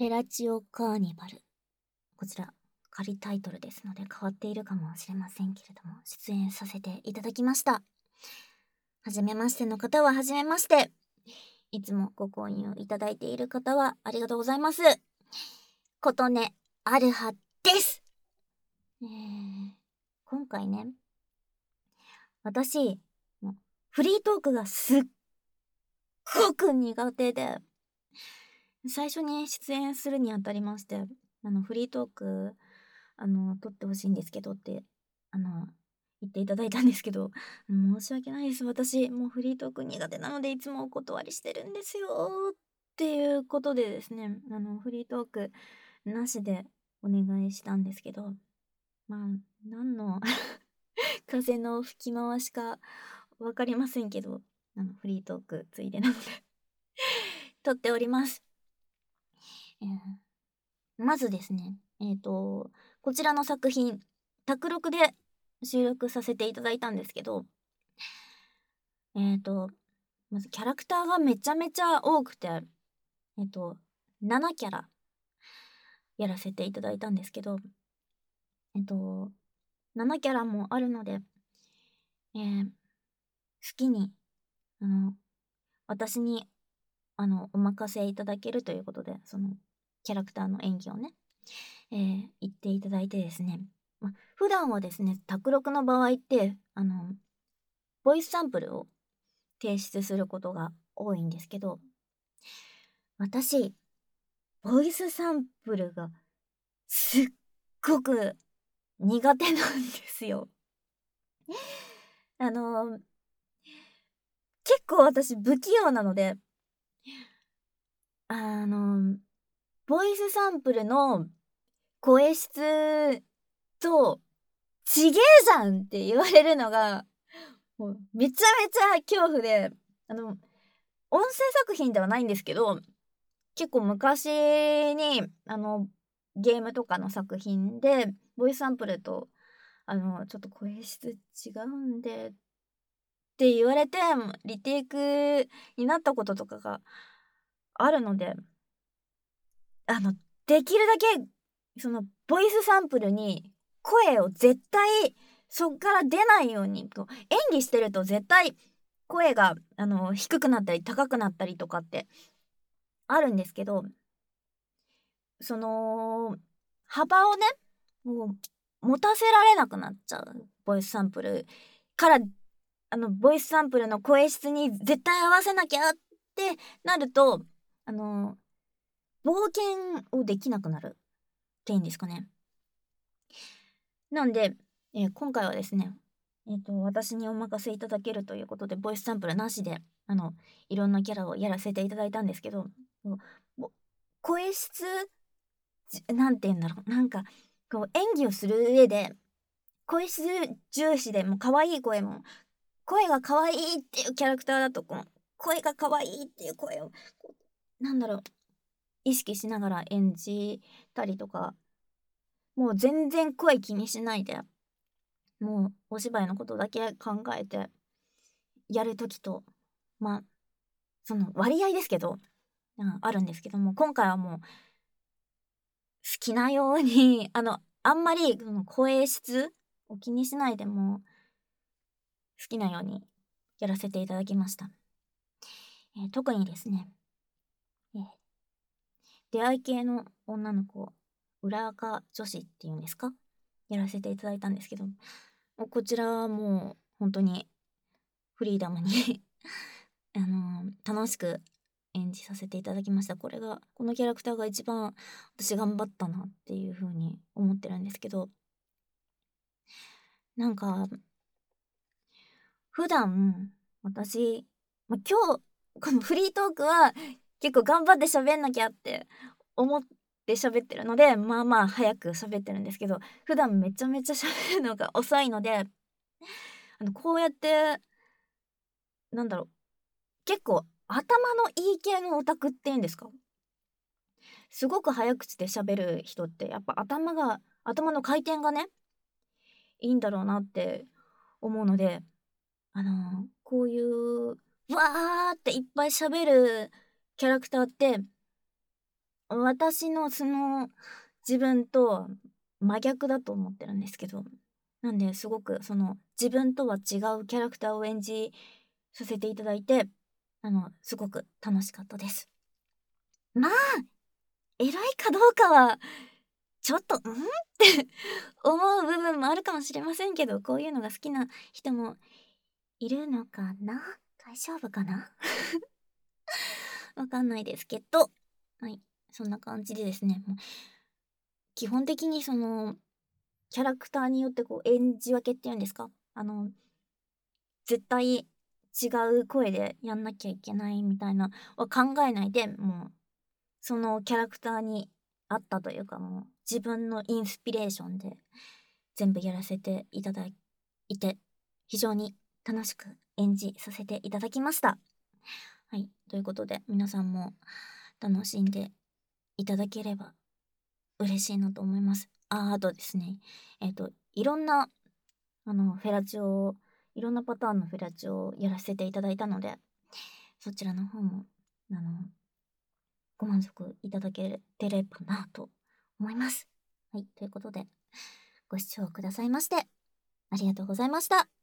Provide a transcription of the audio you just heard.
フェラチオカーニバル。こちら、仮タイトルですので変わっているかもしれませんけれども、出演させていただきました。はじめましての方ははじめまして。いつもご購入いただいている方はありがとうございます。琴音アルハです。今回ね、私、フリートークがすっごく苦手で、最初に出演するにあたりまして、フリートーク、撮ってほしいんですけどって、言っていただいたんですけど、申し訳ないです。私、もうフリートーク苦手なのでいつもお断りしてるんですよ。っていうことでですね、フリートークなしでお願いしたんですけど、まあ、何の風の吹き回しかわかりませんけど、フリートークついでなので撮っております。まずですね、こちらの作品、宅録で収録させていただいたんですけど、まずキャラクターがめちゃめちゃ多くて、7キャラやらせていただいたんですけど、7キャラもあるので、好きに、私に、お任せいただけるということで、その、キャラクターの演技をね、言っていただいてですね、普段はですね、宅録の場合って、ボイスサンプルを提出することが多いんですけど、私、ボイスサンプルがすっごく苦手なんですよ。あの、結構私不器用なので、あの、ボイスサンプルの声質とちげえじゃんって言われるのが、もうめちゃめちゃ恐怖で、音声作品ではないんですけど、結構昔に、ゲームとかの作品で、ボイスサンプルと、ちょっと声質違うんでって言われて、リテイクになったこととかがあるので、あの、できるだけ、その、ボイスサンプルに声を絶対そっから出ないように、こう、演技してると絶対声が、低くなったり高くなったりとかってあるんですけど、その、幅をね、もう、持たせられなくなっちゃう。ボイスサンプルから、ボイスサンプルの声質に絶対合わせなきゃってなると、あの、冒険をできなくなるっていうんですかね。なんで、今回はですね、私にお任せいただけるということで、ボイスサンプルなしで、いろんなキャラをやらせていただいたんですけど、もう声質なんて言うんだろう、なんか、こう演技をする上で、声質重視で、もう可愛い声も、声が可愛いっていうキャラクターだと、この声が可愛いっていう声を、こなんだろう、意識しながら演じたりとか、もう全然声気にしないで、もうお芝居のことだけ考えてやる時と、まあ、その割合ですけど、あるんですけども、今回はもう好きなように、あんまり、その声質を気にしないでも、好きなようにやらせていただきました。特にですね、えー出会い系の女の子、裏垢女子っていうんですか？やらせていただいたんですけど、もうこちらはもう本当にフリーダムに楽しく演じさせていただきました。このキャラクターが一番私頑張ったなっていう風に思ってるんですけど、なんか、普段、私、今日、このフリートークは結構頑張って喋んなきゃって思って喋ってるので、まあまあ早く喋ってるんですけど、普段めちゃめちゃ喋るのが遅いので、こうやって、なんだろう、結構頭のいい系のオタクっていうんですか？すごく早口で喋る人ってやっぱ頭の回転がね、いいんだろうなって思うので、こういう、わーっていっぱい喋るキャラクターって、 私のその自分とは真逆だと思ってるんですけど、なんですごくその自分とは違うキャラクターを演じさせていただいて、すごく楽しかったです。まあ、エロいかどうかは、ちょっと、って思う部分もあるかもしれませんけど、こういうのが好きな人もいるのかな？大丈夫かな？わかんないですけど、はい、そんな感じでですね、もう基本的にその、キャラクターによってこう演じ分けっていうんですか？絶対違う声でやんなきゃいけないみたいなは考えないで、もう、そのキャラクターに合ったというか、もう自分のインスピレーションで全部やらせていただいて、非常に楽しく演じさせていただきました。はい、ということで、皆さんも楽しんでいただければ嬉しいなと思います。あとですね、いろんな、フェラチオいろんなパターンのフェラチオをやらせていただいたので、そちらの方も、ご満足いただけてればなと思います。はい、ということで、ご視聴くださいまして、ありがとうございました。